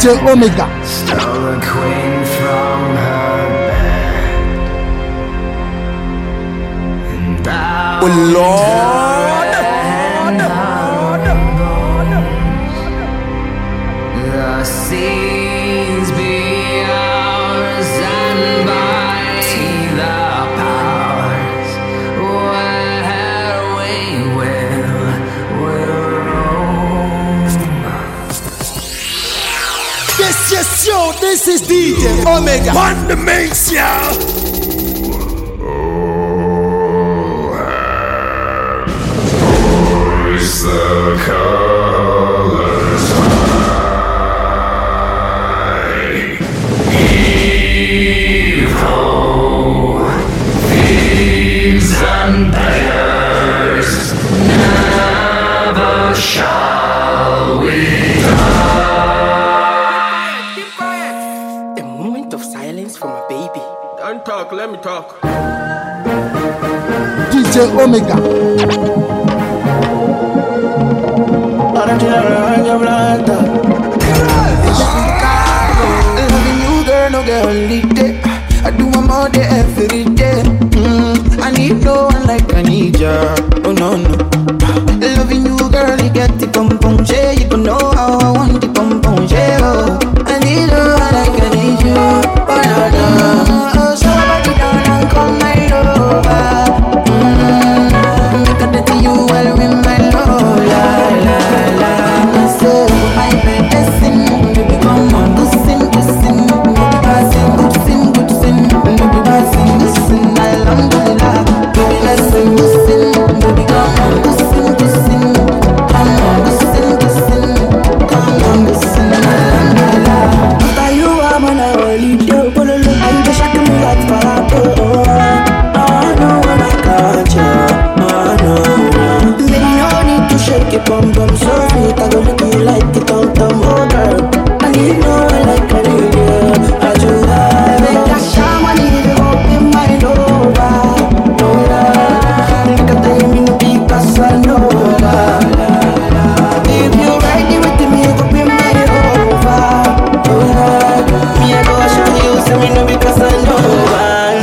DJ Omega. Stole a queen from her bed, and Oh Lord. the seas be ours, and by the powers where we will roam. Yes, yo, this is DJ Omega. On the mix, yeah. Is the colors high? Evil thieves and beggars, never shall we die. Keep quiet. A moment of silence for my baby. Don't talk, let me talk. DJ Omega. Loving you, girl, no get holiday. I do one more day every day. I need no one like I need ya. Oh no. Loving you, girl, you get the pom pom. Yeah, you don't know how I want the pom pom. Yeah, oh. I need no one like I need you. Oh no. Oh, so body down and come right over. Make a dirty you while we my love. La. So I made a sin, baby, come on, good sin, baby, passing, good sin, baby, passing, good sin, alhamdulillah, baby, let's sing, good sin, baby, come on, good sin, come on, good sin, come on, good sin, alhamdulillah. After you, I'm on a holiday, but look, I'm just shaking me like Farado. I know when I got you, I know. Baby, no need to shake it, bum bum, so sweet, I go look you like the tom tom, oh girl. I need no one like I need you. I do that. Make a shower, I need to open my door. Look at the me no be Casanova. If you ride with me, you go be my over. Me I go show you, say me no be Casanova.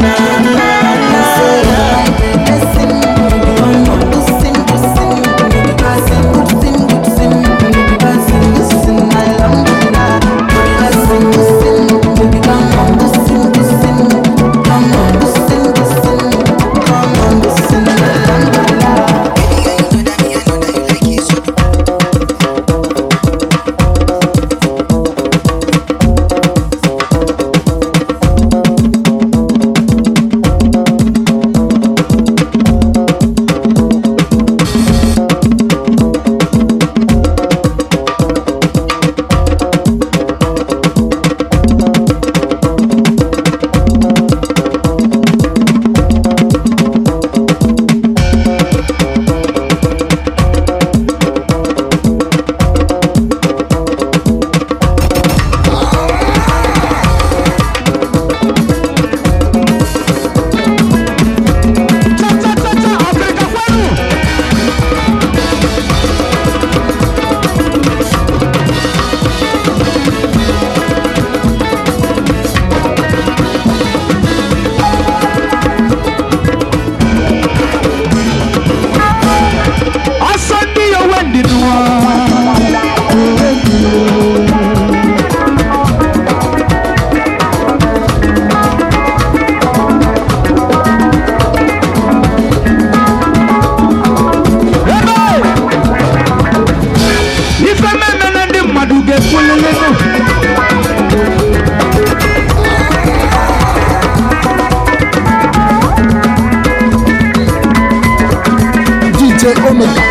DJ Omega.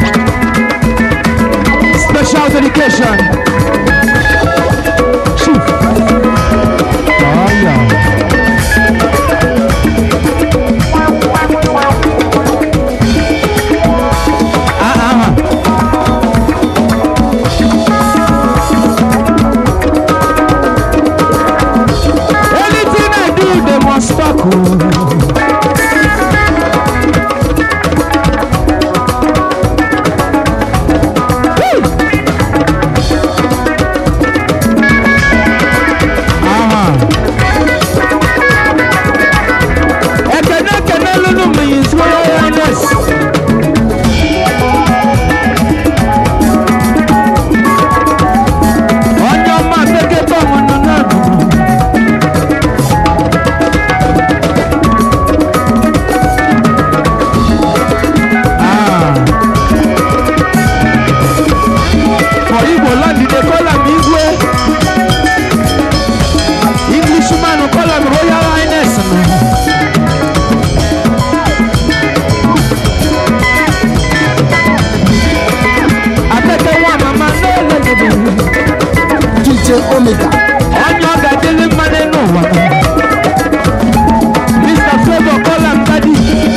Special dedication. Chief. Oh yeah. Anything I do, they must stop. DJ Omega. On your gadilin man and no one. Mr. Flavor, call him daddy.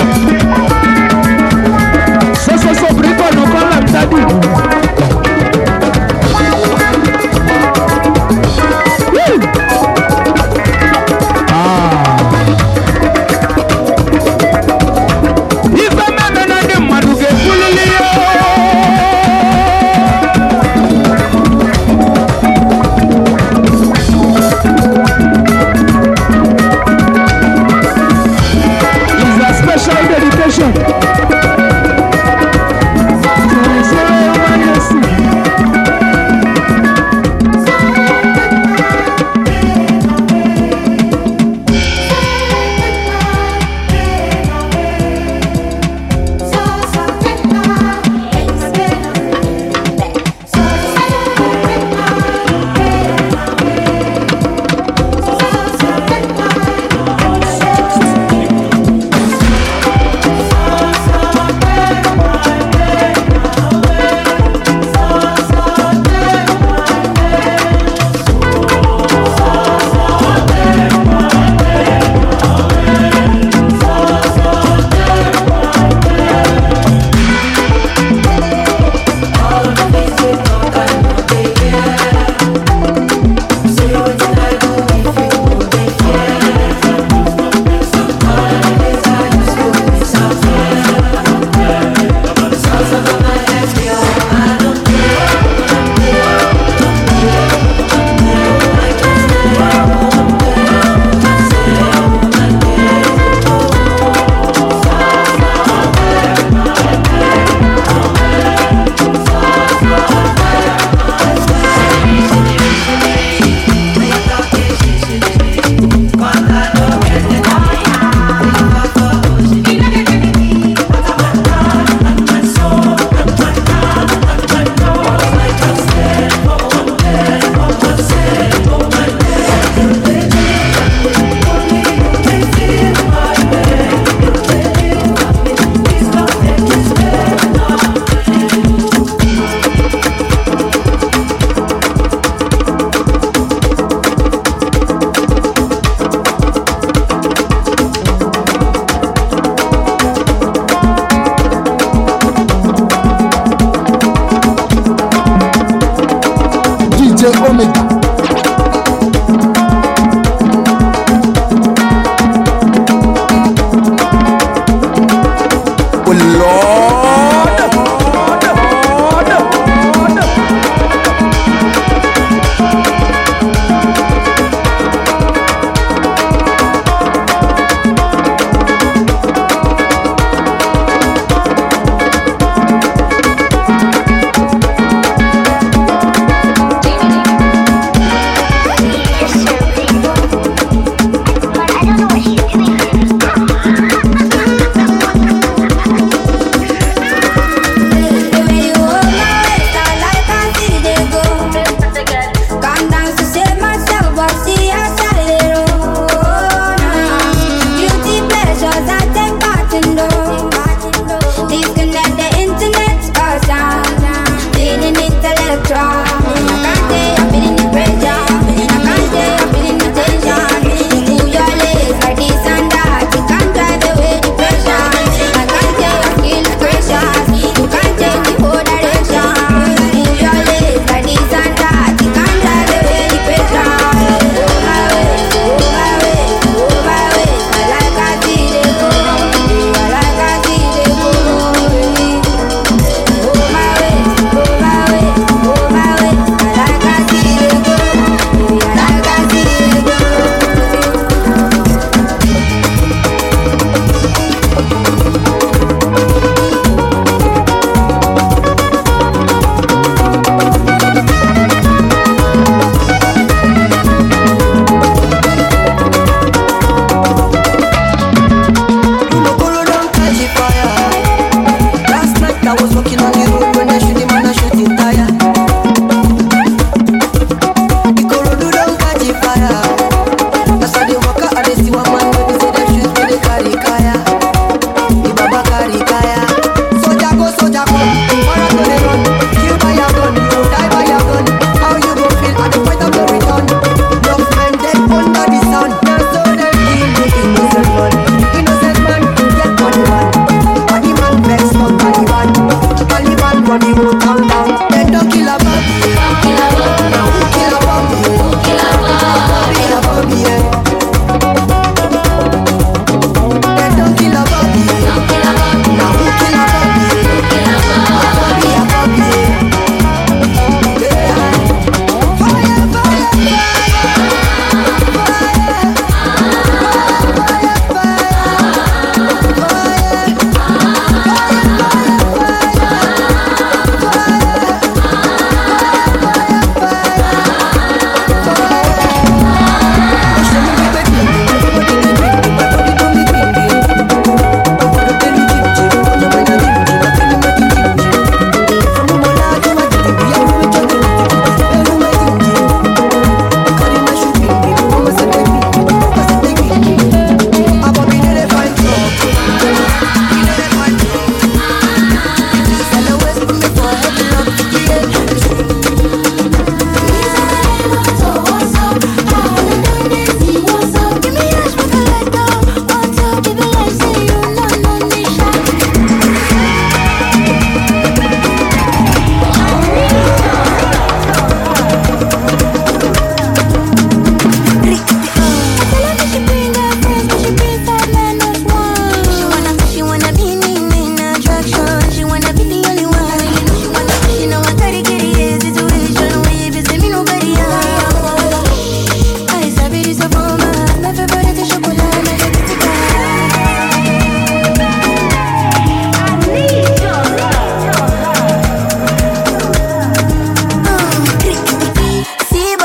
So, Brico, no call him daddy.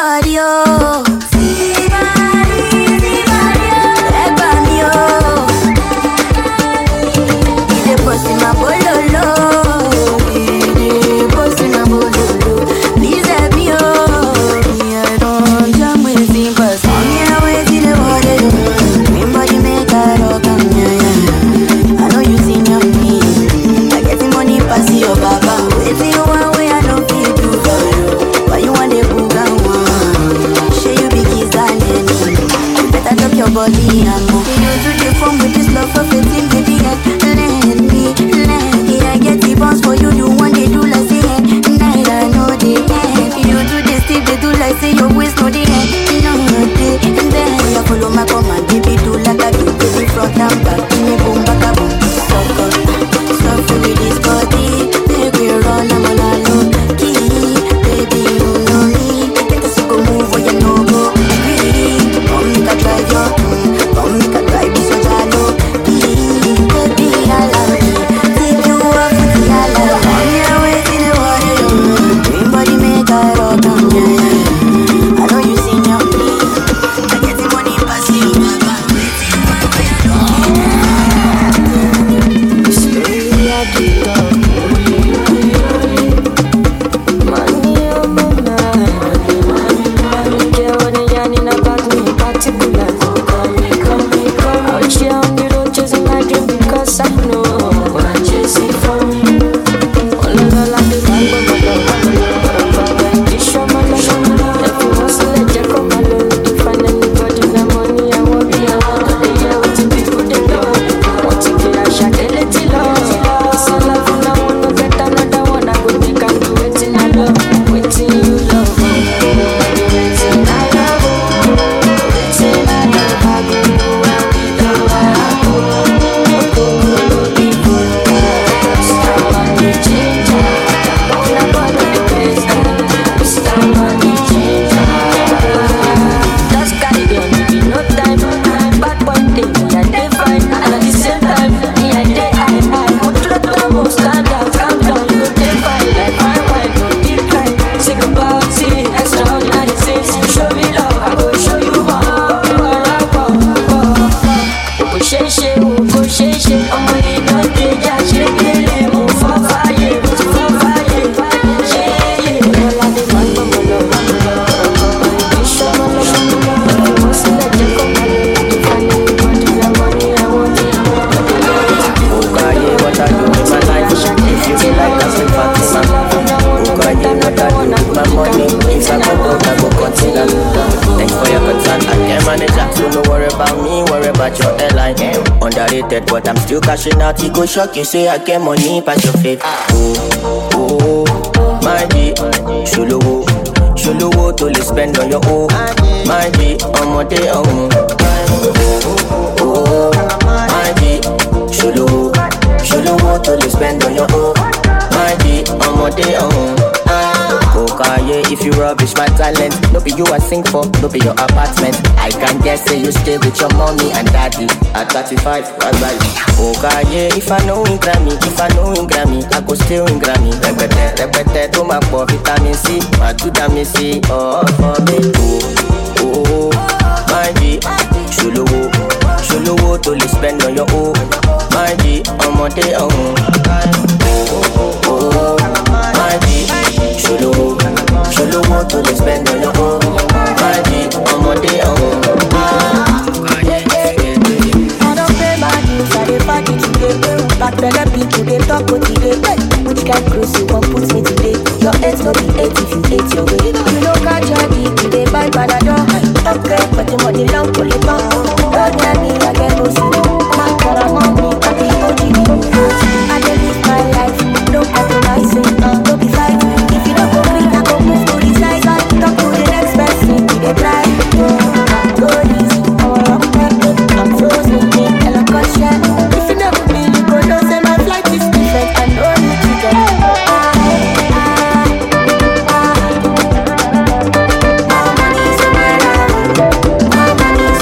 body, oh. See body, oh. Leg body, oh. He dey bust in my bololo. He dey bust in my bololo. Please help me, oh. Me, I don't jam with him, cause I'm here waiting the water. Green body make a rock, yeah. I know you seen your me. I get the money pass your baba. Waiting you one way, I don't feel too far. Why you want the booga one? Share you big kiss, darling. You better talk your body and move. You to the phone with this love for 15 baby. Let me, I get the bounce for you. You want they do like say night, I know the end. You do this thing, they do like say your waist, no the end. No, they, and then you follow my command, baby, do like I do, baby, front and back. Give me boom, back a boom. So with this body, baby, run, I'm on a low key. Baby, you know me. Take this, go move or you know go. Come make a drive your, come make a drive this so jalo. Baby, I love you. Take you off with the I love you. I'm here waiting the water. Green body make a rock, yeah. I know you seen your me. I get the money pass you, baba. Slowly I do love. But I'm still cashing out, it go shock you, say I get money past your faith. Oh, my G, Shuluwo to le spend on your own. My G, ọmọdé ọ̀hún. Oh, my G, Shuluwo to le spend on your own. My G, ọmọdé ọ̀hún. Okaye, if you rubbish my talent, no be you I sing for, no be your apartment. I can guess say you stay with your mommy and daddy at 35, right? Okaye, if I know in Grammy, I go still in Grammy. Repete, to my poor vitamin C, my do damn C, oh, for me. Oh, my G, Shuluwo to le spend on your own. My G, ọmọdé ọ̀hún. Oh, my G, Shuluwo to le spend on your own. My G, ọmọdé ọ̀hún. I don't pay my dues, I dey party today. Back belle people dey talk today. Which kind cruise you want put me today? Your 8 no be 8 if you 8 your way. You know catch your dick, you dey buy Panadol. Okay, but the money long pull it on. Don't tell me I get no see. My girl I'm on me, I be OG. I dey live my life, no compromising, no be fight. If you don't go green, I go move to the side. Talk to the next person, you dey try. Go easy, I'm frozen, and I'm cautious. If you never be, you go know say my flight is different. I know you trigger. My money is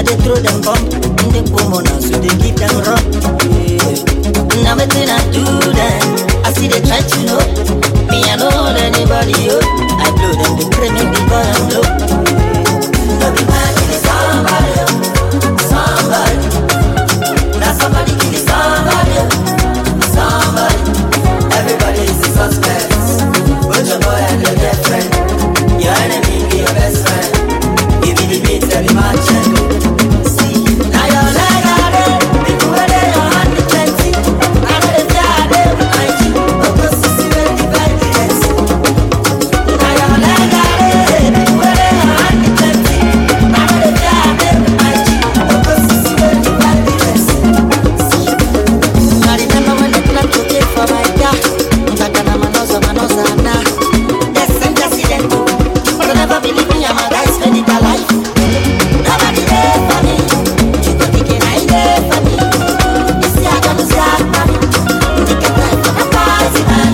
they throw them bomb. In the woman so they give them rum. Now everything I do them, I see they try to know. Me I know anybody yo. I blow them, they pray me because I'm low. Don't be mad, kill somebody, somebody. Now somebody kill somebody, somebody. Everybody is a suspect. Put your boy and your girlfriend. Your enemy be your best friend. Give me the beat, tell me my check. See, now your leg out there. People where they are on the plenty. I know they fly there with my G. But go see where the bike is. Now your leg out there. People where they are on the plenty. I know they fly there with my G. But go see where the bike is. See, I remember when they plan to take for my car. Mtakana manoza na. Yes, I'm just accident. But I never believe me, I'm a guy spend it alive. Nobody there for me. You go thinking I there for me. You see I don't start money. You think I'm right for the party, man.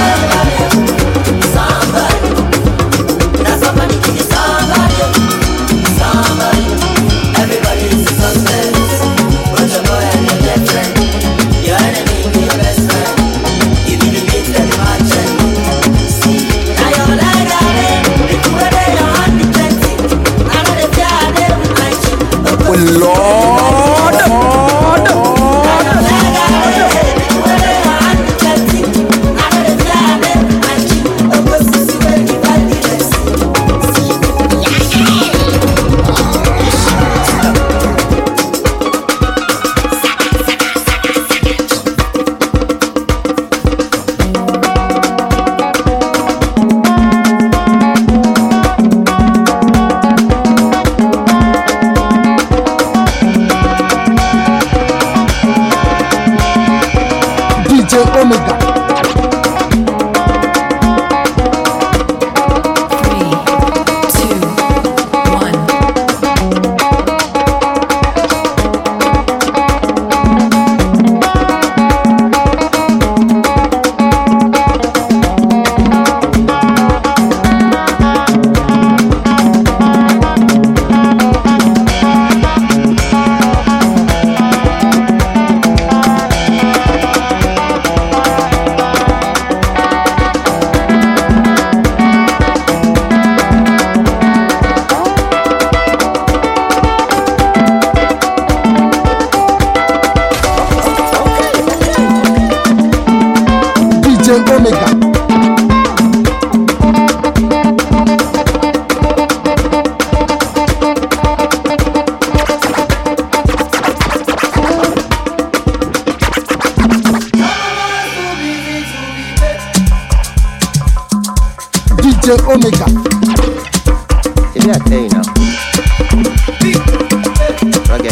Somebody. Now somebody kill somebody. Somebody. Everybody is a suspect. Put your boy and your girlfriend. Your enemy be your best friend. Give me the beat, let me match it. See, now you're like that. People where they are on the plenty. I know they fly there with my G. Oh Lord. Now you're like that. People where they are on the plenty. I know they fly there with my G. Oh, go see where the body is. See, DJ Omega. 3, 2, 1. DJ Omega. DJ Omega. Did I tell you now? Okay,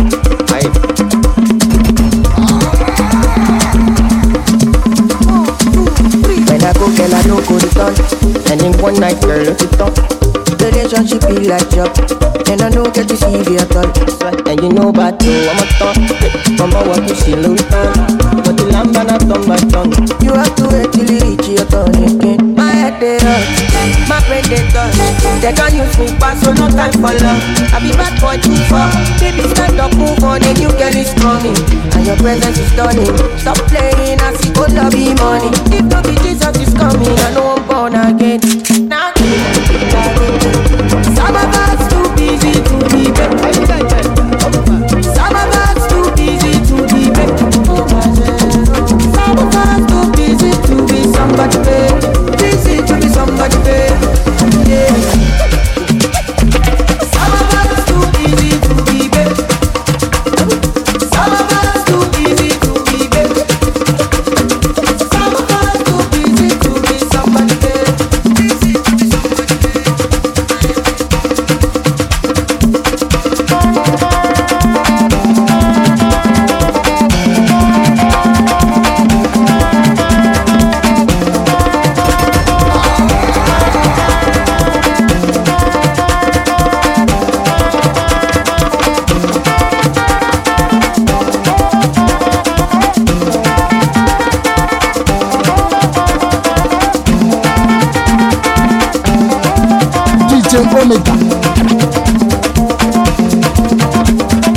when I go, girl, I don't go to town. And in one night, girl, look it up. Relationship be like job. And I don't get to see you at all. And you know about you, I'm a thought. From my work, you see Louis Vuitton. But the lamb and I turn my tongue. You have to wait till you reach your turn again. My head they hurt, my brain they touch. They can't use me pass, so no time for love. I be bad boy too far. Baby, stand up, move on, a new girl is coming. And your presence is stunning. Stop playing, I see good love be money. If no be Jesus is coming, I know I'm born again. Now, some of us too busy to be better. Some of us too busy to be better. Some of us too busy to be somebody better. Busy to be somebody better. Yeah. Some of us too busy to be better. Some of us too busy to be better. Some of us too busy to be somebody better. Busy to be somebody DJ Omega.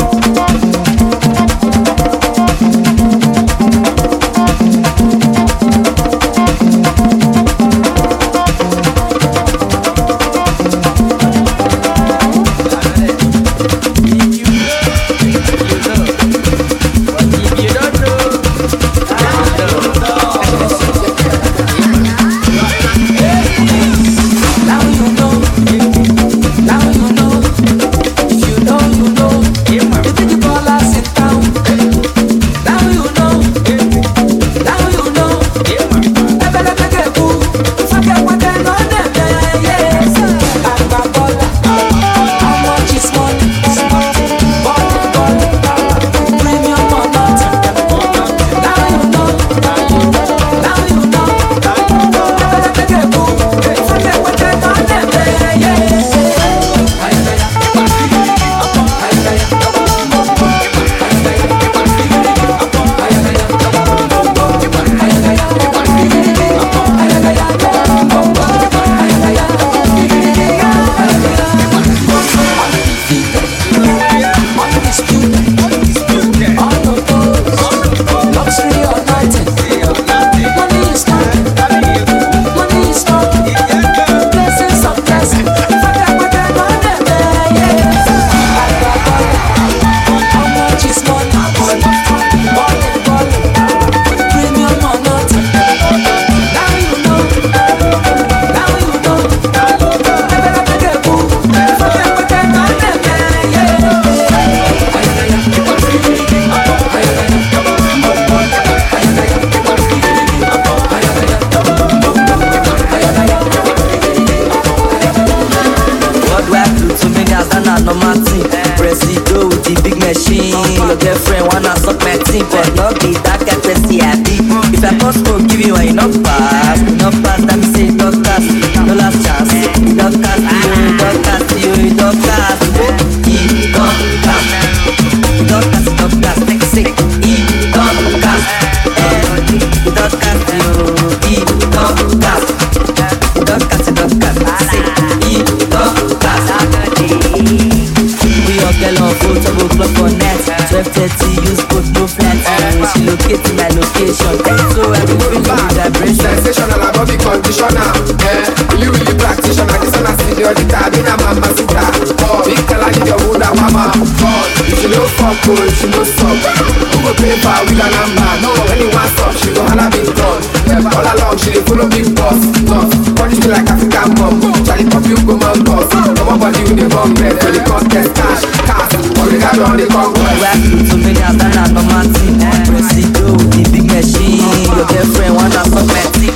God where I flew to many as I no Martin. Presido with the big machine. Your girlfriend wanna suck my team, but not be that kind of happy. If I post smoke, give you enough pass, that me say don't cast, no last chance. You don't cast, you don't cast, you don't cast, you don't cast, you don't cast, you don't cast. Take it, say you don't cast, you don't cast, you don't cast, you don't cast, you don't cast. Say you don't cast. We all get on full double clock for net. 12:30, use code no flat. She locate my location, so I will feel the vibration. Sensational, I body conditioner. Really practitioner. This one I see the other time in a mama sita. Big girl, I need your wood and mama. If you know fuck, if you know suck, who go pay for with a number? No, anyone stop, she go holla big gun. All along, she dey follow big boss. Body feel like African mom. Charlie pop you go man boss. No body with the bomb bread for the contest cash. All the guys on the conquest. We have to many as I no Martin. Presido with the big machine. Your girlfriend wanna suck my teeth.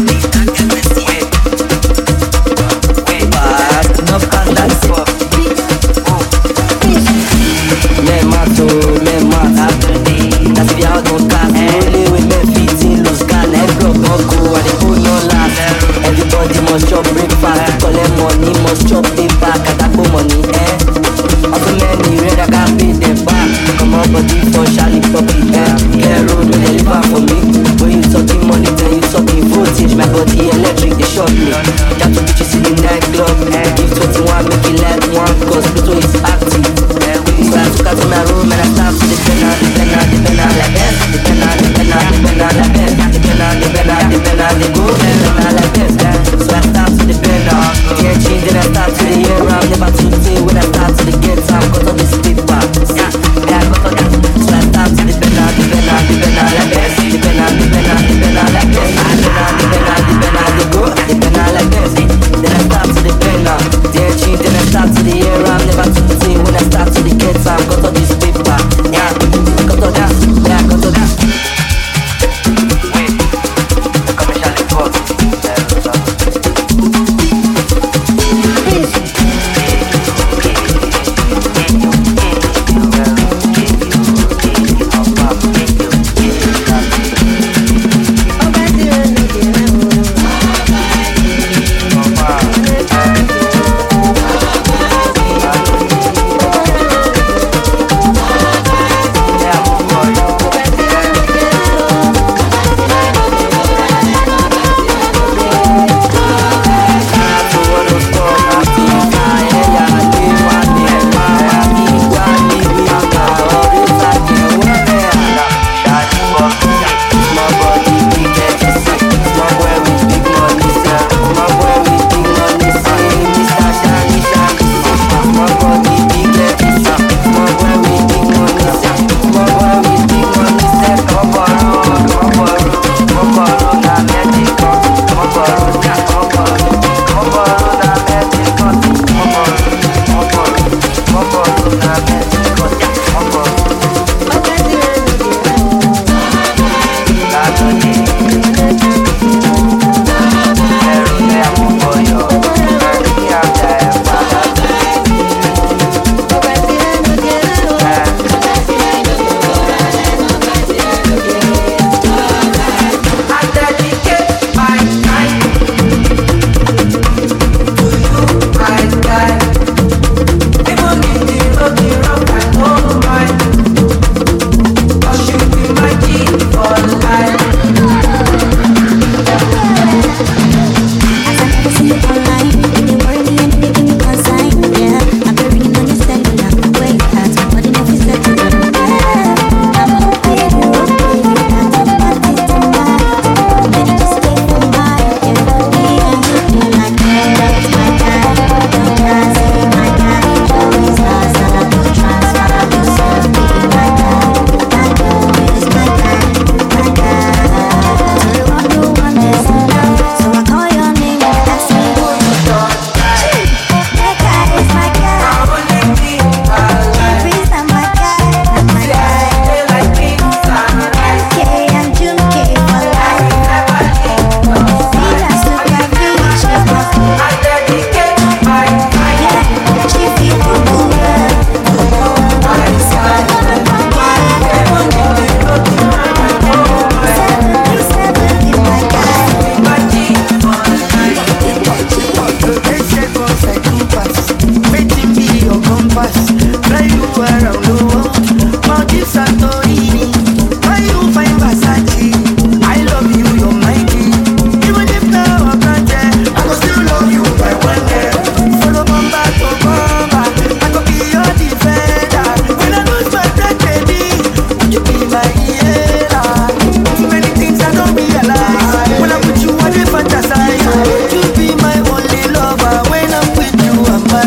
Everybody must chop breakfast, collect money, must chop paper, katapo money, Also many red, I can't pay them back. Come on, body for Charlie Poppy, Care road, no deliver for me. When you talking money, then you talking voltage. My body electric, they shock me. Got to bitches in the nightclub. Give 21, make it like one, cause Pluto is active. So I took out to my room and I start to the penna, the penna, the penna, like that. The penna, the penna, the penna, like that. The penna, the penna, the penna, they go, the penna, like that. So I start to the penna. Can't change, then I start to the air. I'm never too day when I start to the get time. Got all this paper. Yeah, I got all that. So I start to the penna, the penna, the penna, like that. The penna, the penna, the penna, like that. The penna, the penna, the penna, they go, the penna, like that. Then I start to the penna. Can't change, then I start to the air. I'm never too day when I start to the get time. Got all this paper. Yeah, got all that. Yeah, got all that. Wait, commercial import.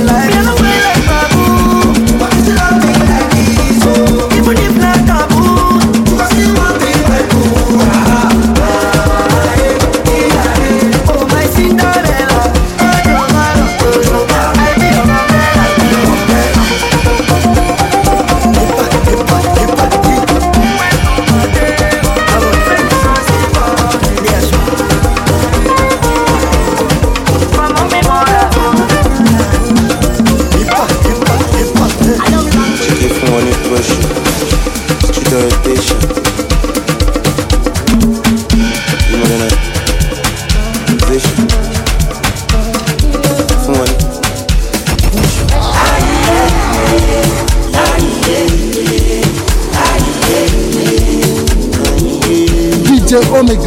life. Me, I don't feel like babu. But you love me like this, oh. Even if not taboo, you still want me like boo. Oh, my Cinderella. I be your umbrella. DJ Omega.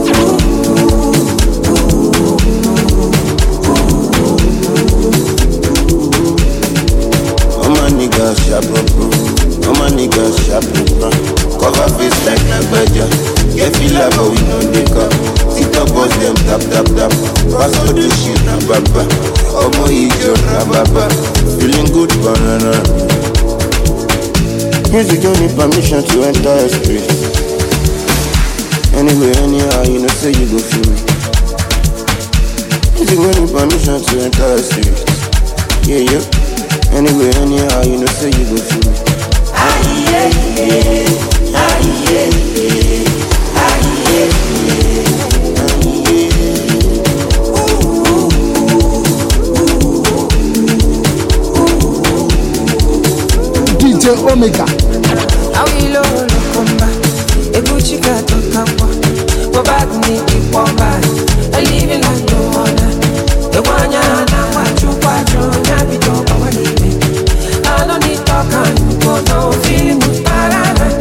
All my niggas sharp up, bro. All my niggas sharp up, cover face like Nagbaja. Get feel like but we no dey come. TikTok boss them tap tap tap. Pass all the shit na baba. Omo ijo na baba. Feeling good banana. Music don't need permission to enter the street. Anyway, anyhow, you know say you go feel me. Music don't need permission to enter the street. Yeah, yeah. Anyway, anyhow, you know say you go feel me. DJ Omega. Awilo lokomba, ebuchika tokakwa, wabagni kikwamba, I live in like no other. Ewanya na wachu, nyabito kwa walibe. I don't need talk and go no feeling parana.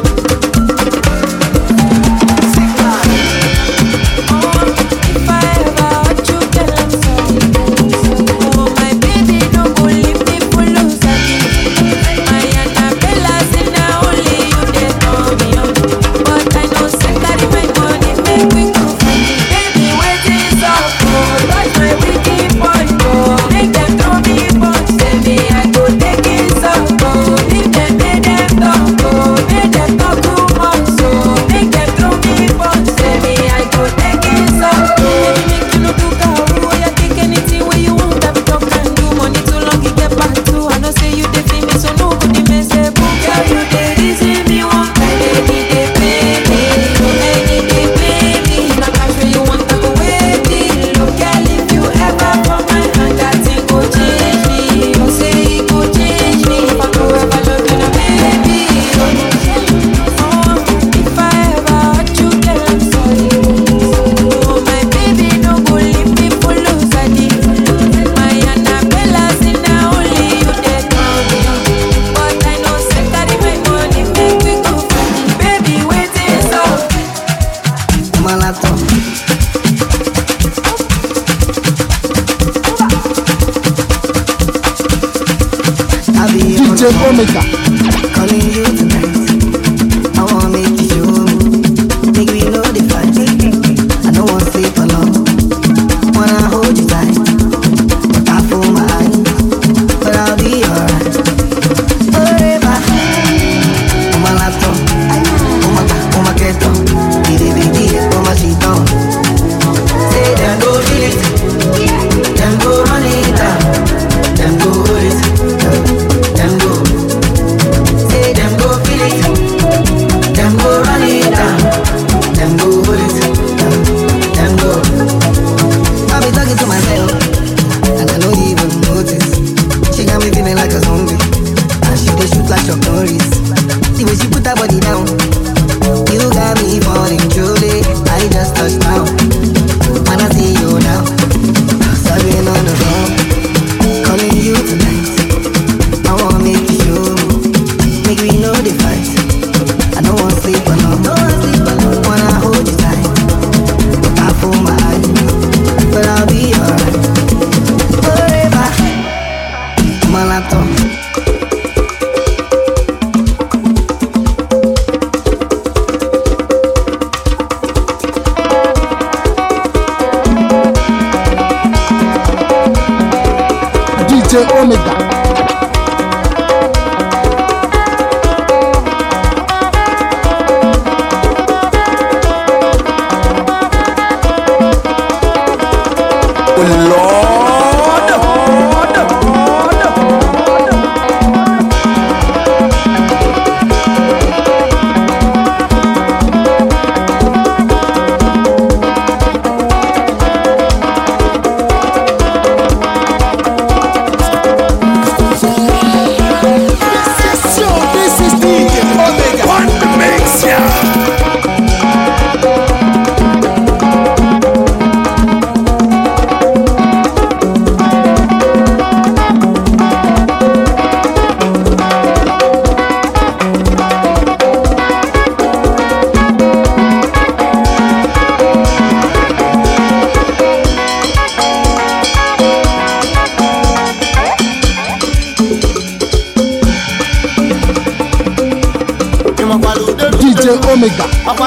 If I ever DJ Omega. Calling you tonight. I wanna make you show me. Make we know the fight. I don't wanna sleep alone. Wanna hold you tight. I fool my eyes, but I'll be alright. Forever. On my laptop. On my keto. On my sheet on. Say them go feel it. Them go run it down. Them go hold it. Them go. Say them go feel it. Them go run it down. Them go hold it. Them go. I be talking to myself, and I don't even notice. She got me feeling like a zombie, and she dey shoot like Chuck Norris. The way she put her body down, you got me falling truly. I just touched down. When I see you now, serving on the floor, calling you tonight. I wanna make you show me, make me know the fight. I don't wanna sleep alone, wanna hold you tight. I fool my eyes, but I'll be alright. Forever, on my laptop. DJ Omega. DJ Omega.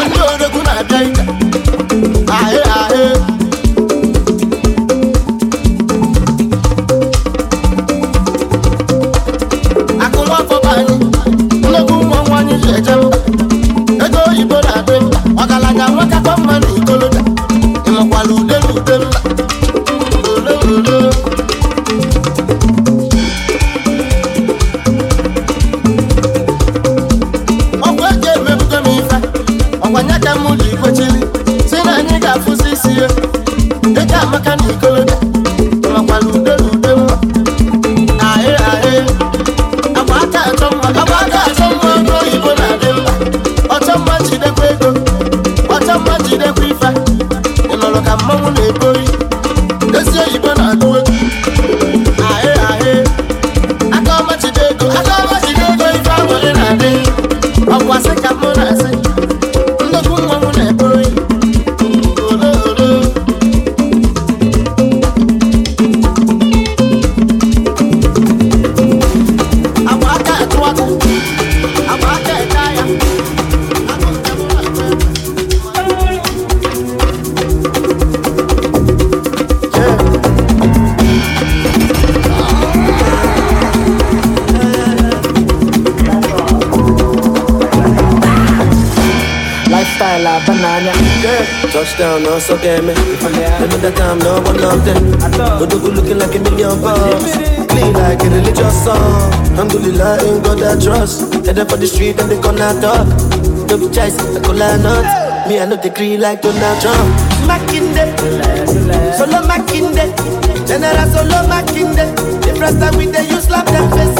Touchdown, no, so damn it. Remember that time, no one loved them. But looking like $1,000,000. Clean like a religious song. Alhamdulillah, ain't got that trust. Headed for the street and they gonna talk. Don't be choice, I call her not. Me, I know they green like Donald Trump. Makinde, solo Makinde. General solo Makinde. The first time we dey, you slap them face.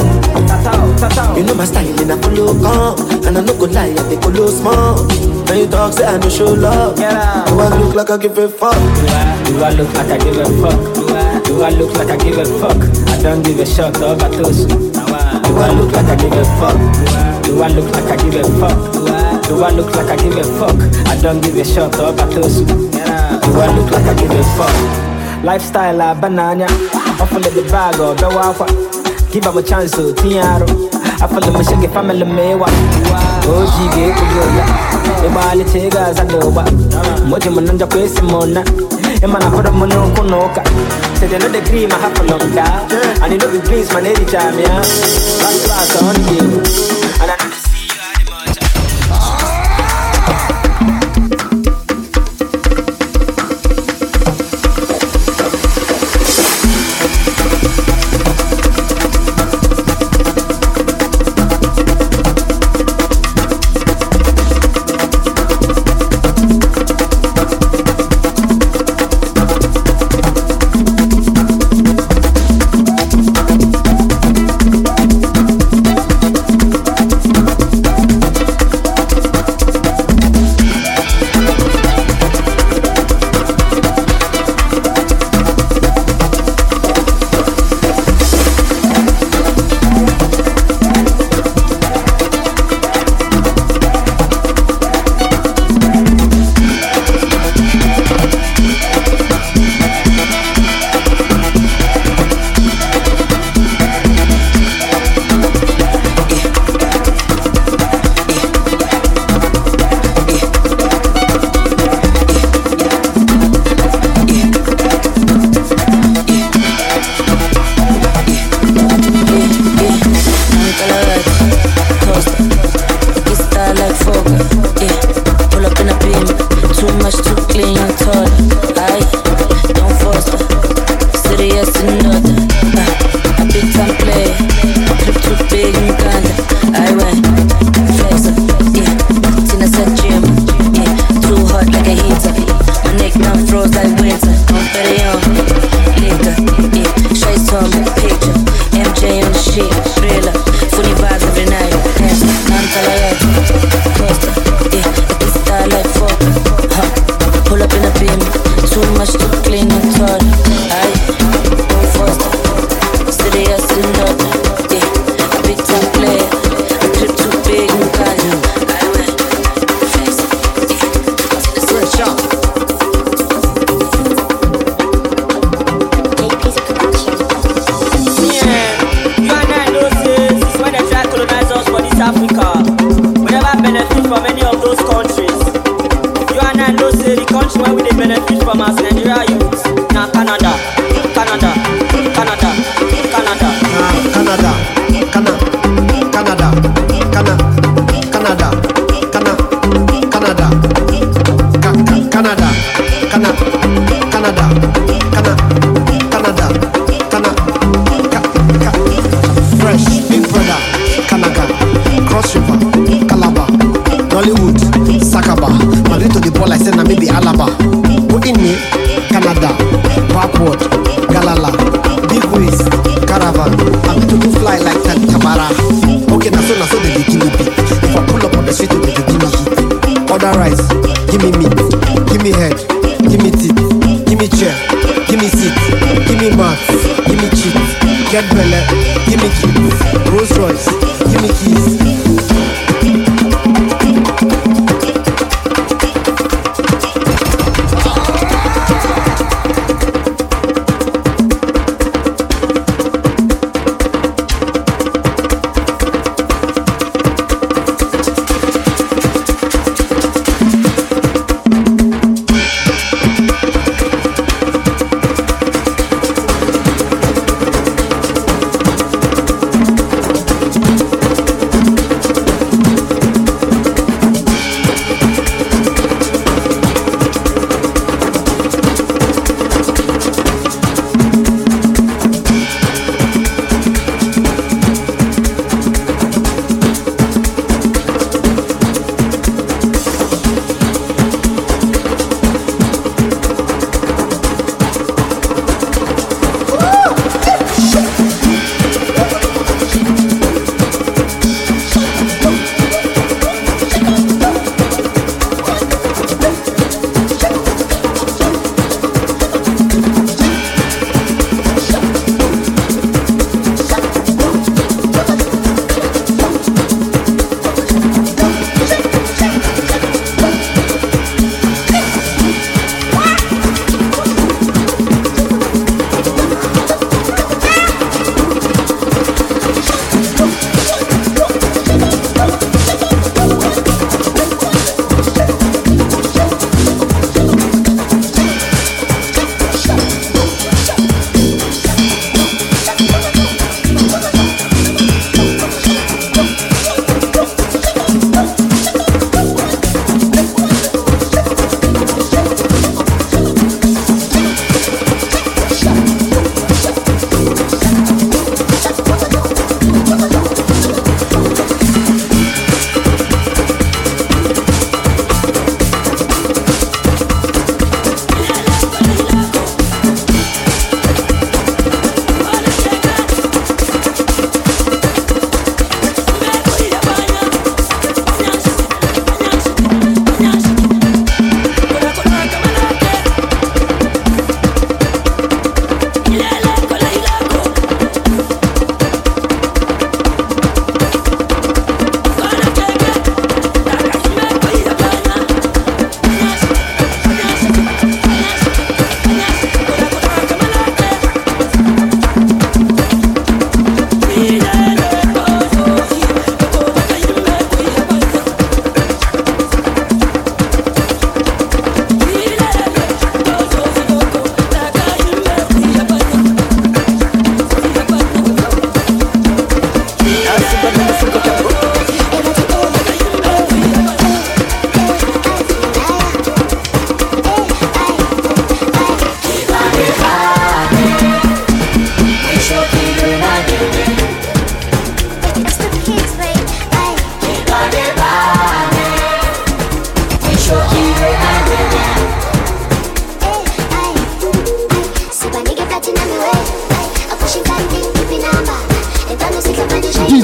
You know my style in a follow come. And I no go lie, I dey follow small. When you talk, say I no show love. Do I look like I give a fuck? Do I look like I give a fuck? Do I look like I give a fuck? I don't give a shot of a toast. Do I look like I give a fuck? Do I look like I give a fuck? Do I look like I give a fuck? I don't give a shot of a toast. Do I look like I give a fuck? Lifestyle banana. Often let the bag or the wafa. Give up a chance to Tiaro. I feel like shake family me wa. Oh jige kujola. E bali chega za doba. Moje mananja kwesi mona. E mana for mono kunoka. Say they know the cream I have for long down. And you know the greens man every time yeah. Last on you. And I never see you anymore.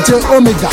DJ Omega.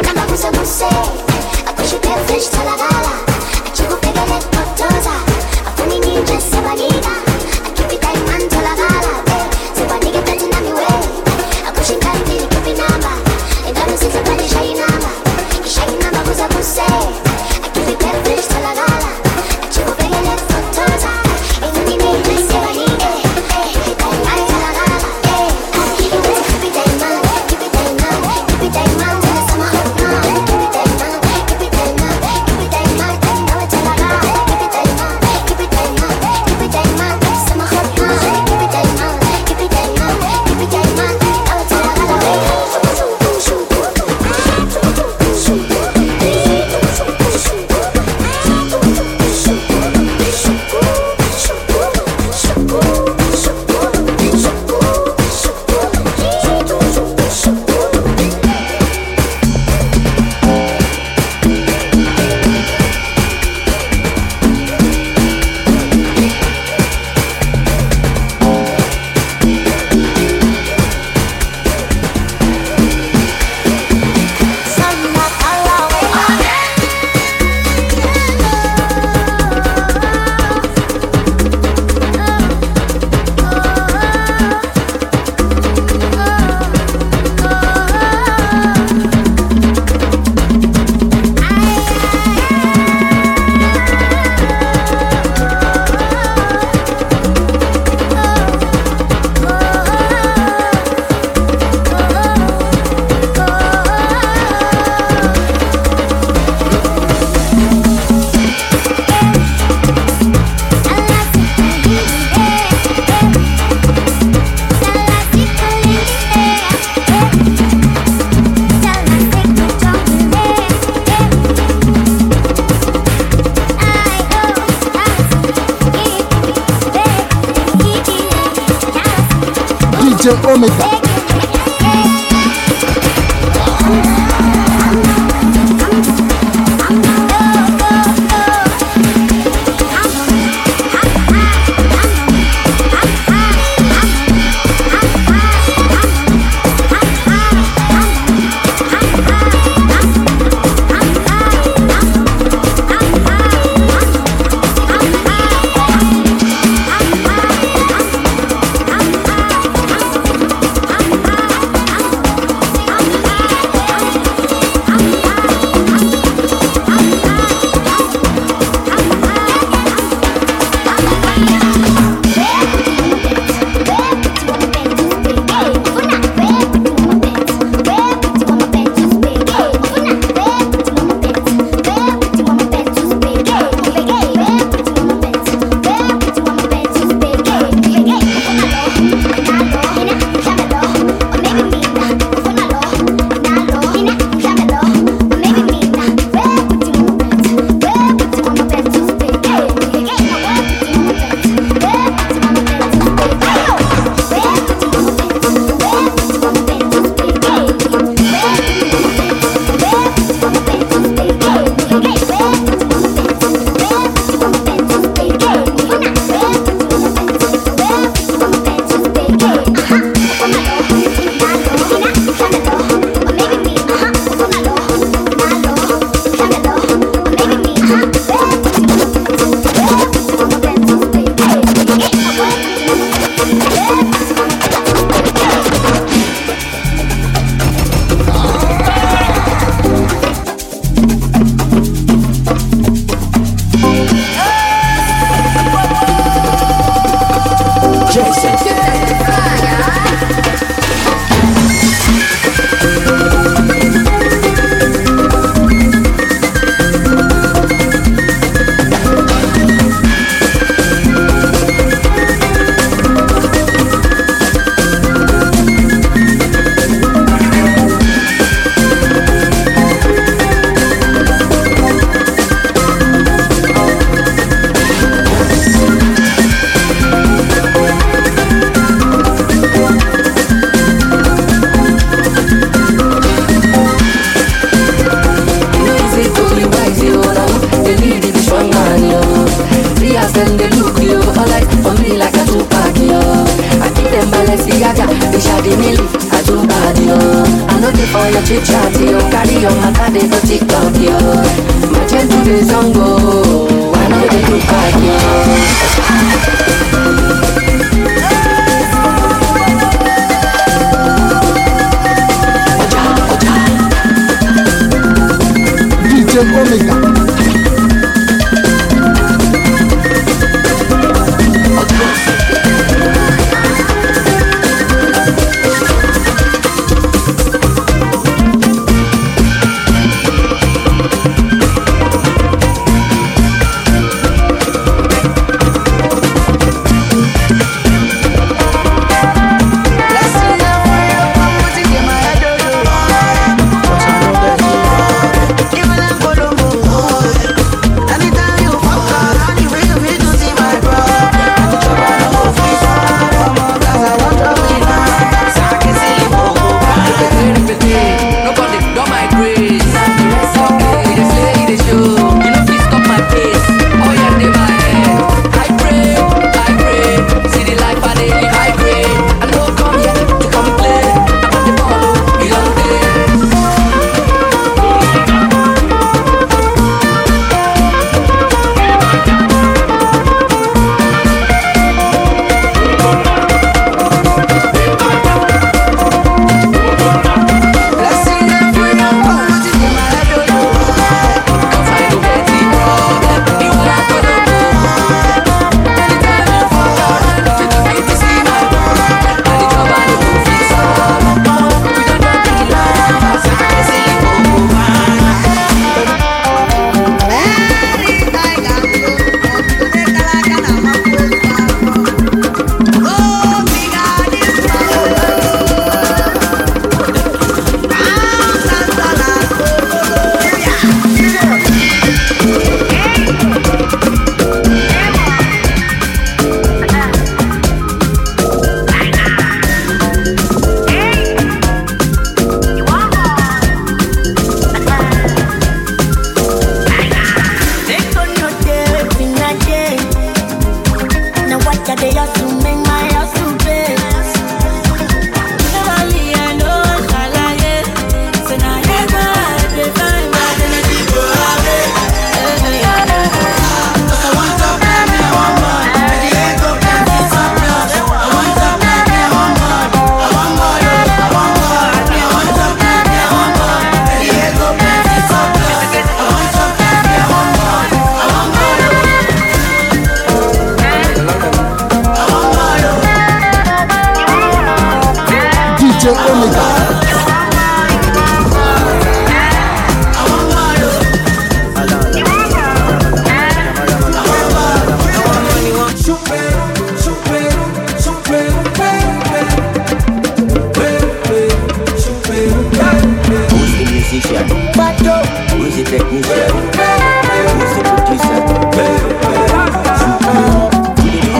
DJ Omega. all your chit chat, yo. Carry your matter, they go TikTok, yo. My chain to the song, go. I know they look back, yo. DJ Omega.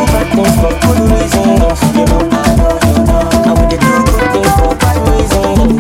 For good reasons, you know. And we do good things for bad reasons.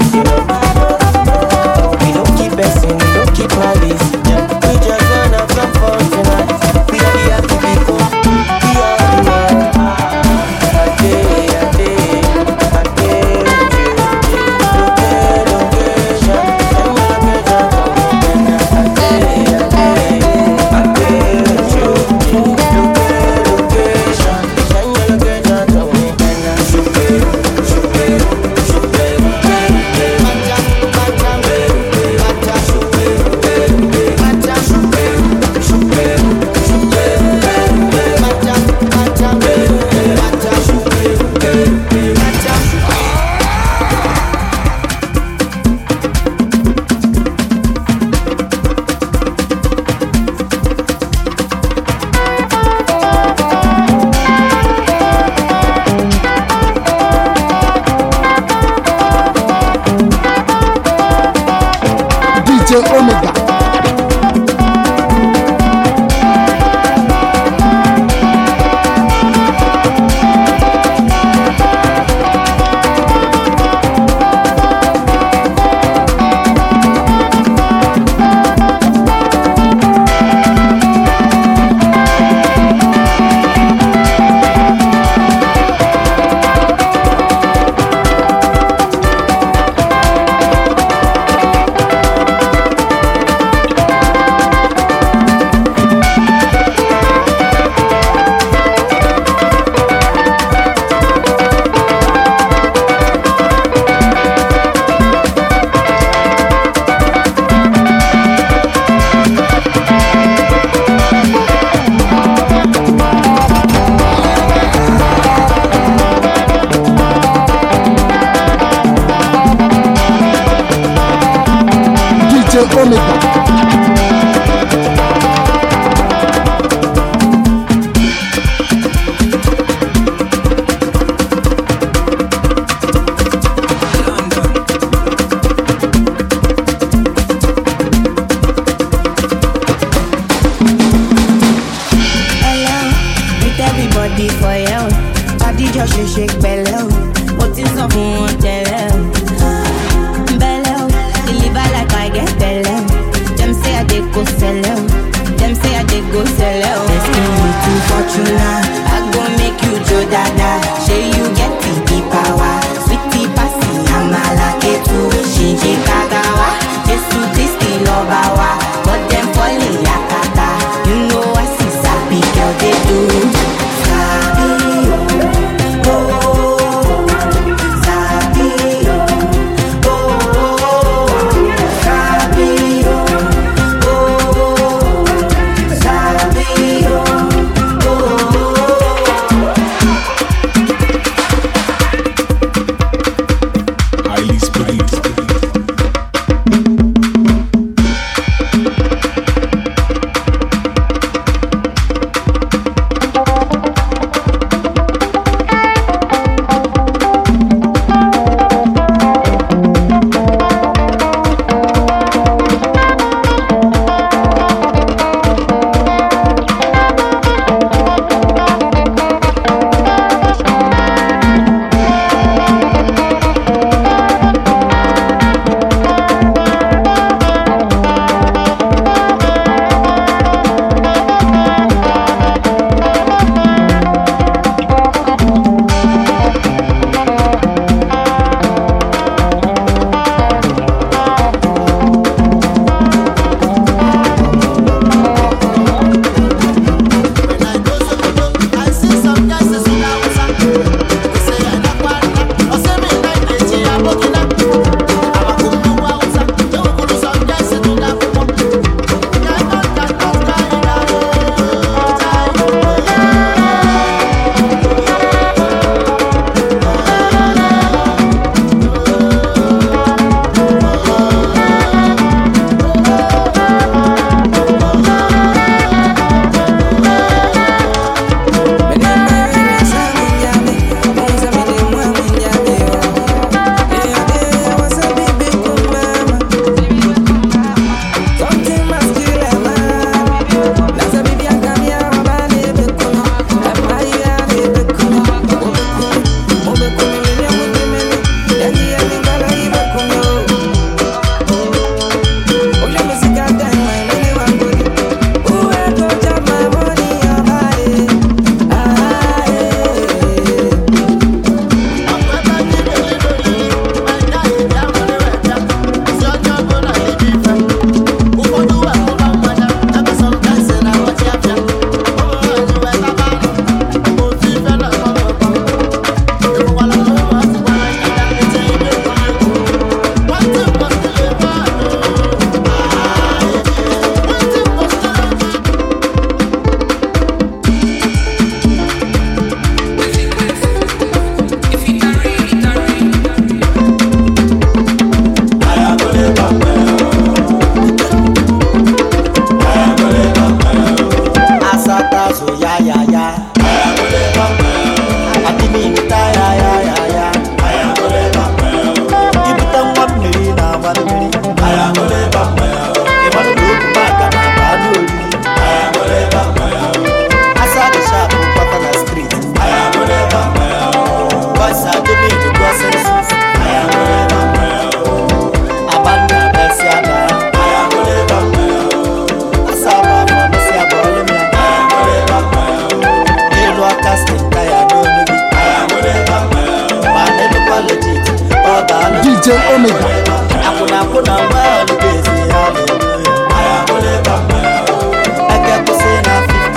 DJ Omega. Akuna well, busy, hallelujah. I am Oliver. I get to say now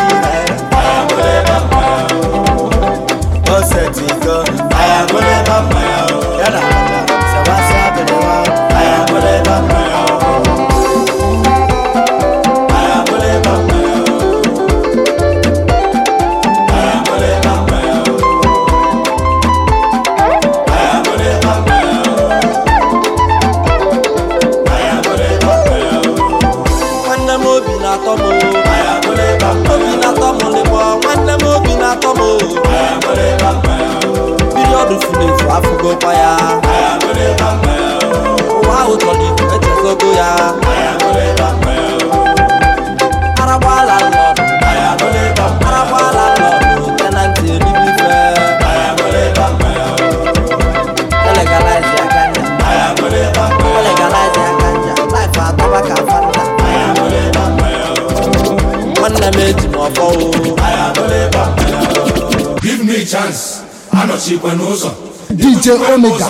50 naira. Oh, set it go. I am Oliver. Yana, so what's happening? I am Oliver. I am Oliver. I am Oliver. I am Oliver. Give me a chance. I know she can also. DJ Omega.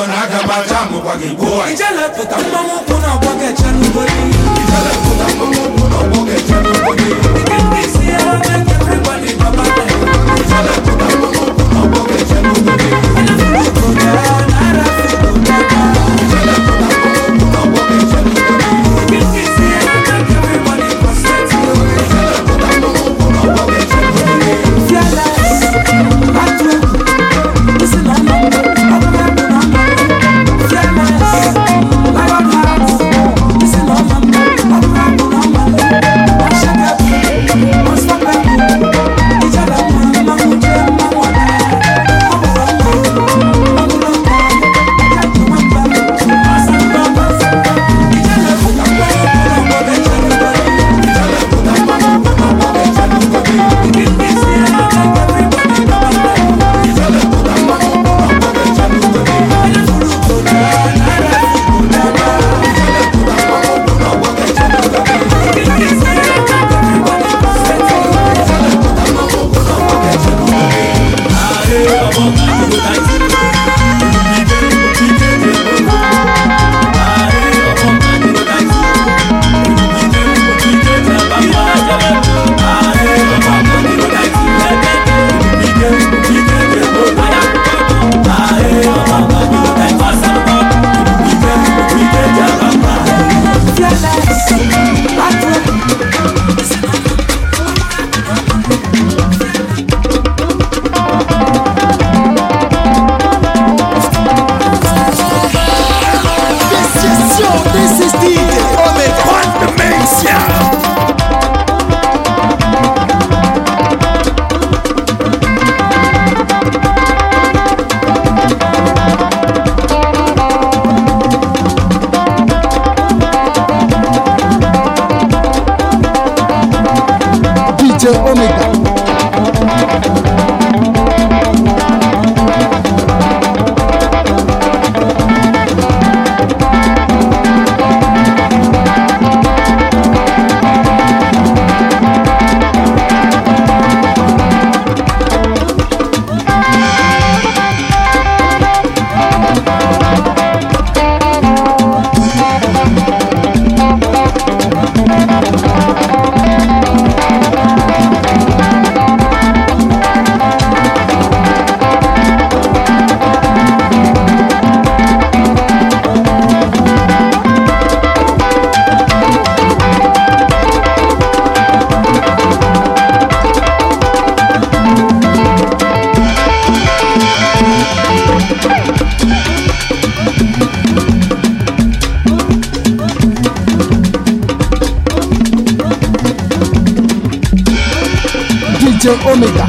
DJ Omega. DJ Omega.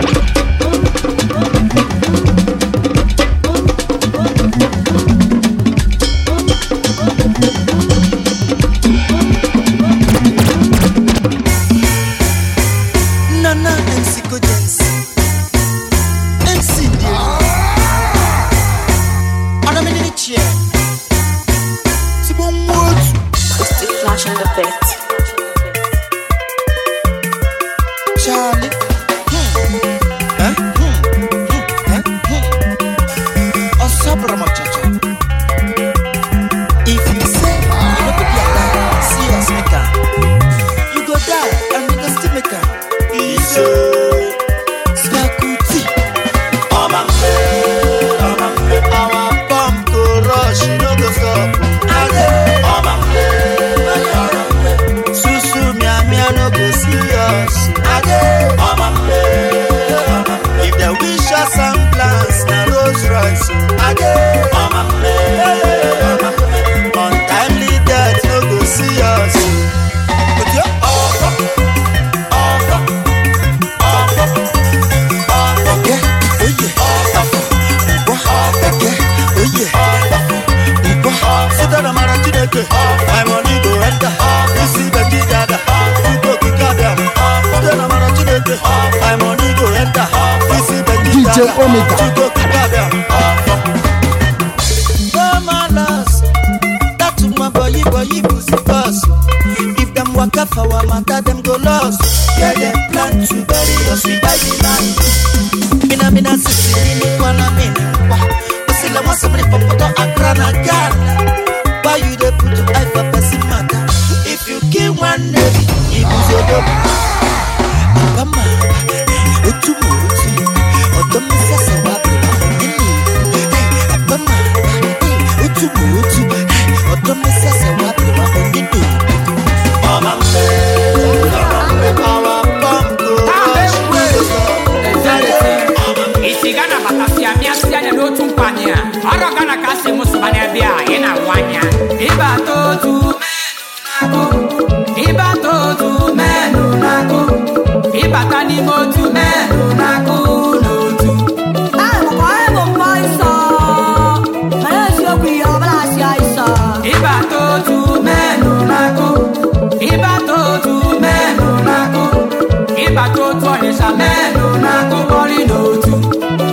Nana MC Kojens MC Dear Anaminichie Tibon Wood Still flash in the bit. Charlie Osabra Machacha Chineke. My money go enter. This is the Gada. You go Gada. Then I'm on Chineke. My money go enter. This is the DJ Omega. You go Gada. Come on, us. That's my boy, pussy boss. If them walk up for a matter, them go lost. Yeah, they plan to bury us, we buy the land. Mina, sisi, mina, Sila wants somebody from Poto Accra na Ghana. Why you dey put your eye for person matter? If you kill one lady, you lose your job. Abama, otumu, otomi sasa wapi wangini. Abama, otumu, otomi sasa wapi wangini. Mama mbe, power pump go. Isigana batasia miasia ne no tumpania. Arogana kasi musubania bia ina wanya. Iba totu menu nako. Iba tani motu menu nako notu. Iba totu menu nako. Iba totu menu nako. Iba totu onisha menu nako boli notu.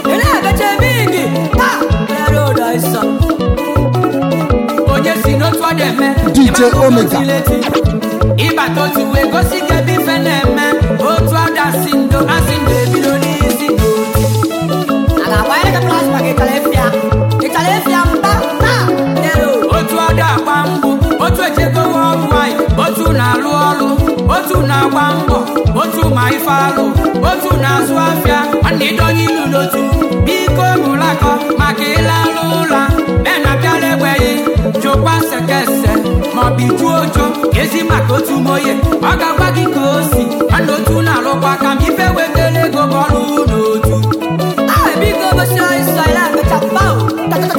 DJ Omega. Iba totu we go si ke bi feneme. Otu ada sindo asindo ebilo ni sindo. Ala wa ele ka plus pa ke kalefia mba na. Otu ada kwambu, otu ejego worldwide, otu na alu olu, otu na kwambo, otu ma ifalu, otu na suafia. Ani do yilu lotu. Biko mulako makila lula. Bena piale weyi. Jokwa sekese, mobiju ojo, ezi makotu moye, agagwagi kosi, anotu na lokwa kamife wetele go bolu notu. Biko bosho iso ila mecha pao,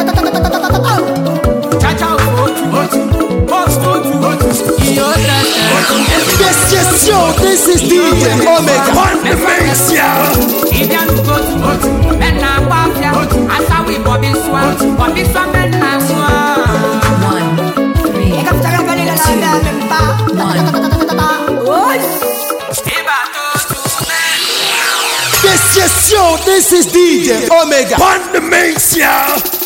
chacha otu, post otu, iyo tete. Yes, yes, yo, this is DJ Omega. On the mix, yeah. Ibianu gotu, mena wafia, asawi bobi swa mena swa. Yes, yes, yo, this is DJ Omega. On the mix, yeah.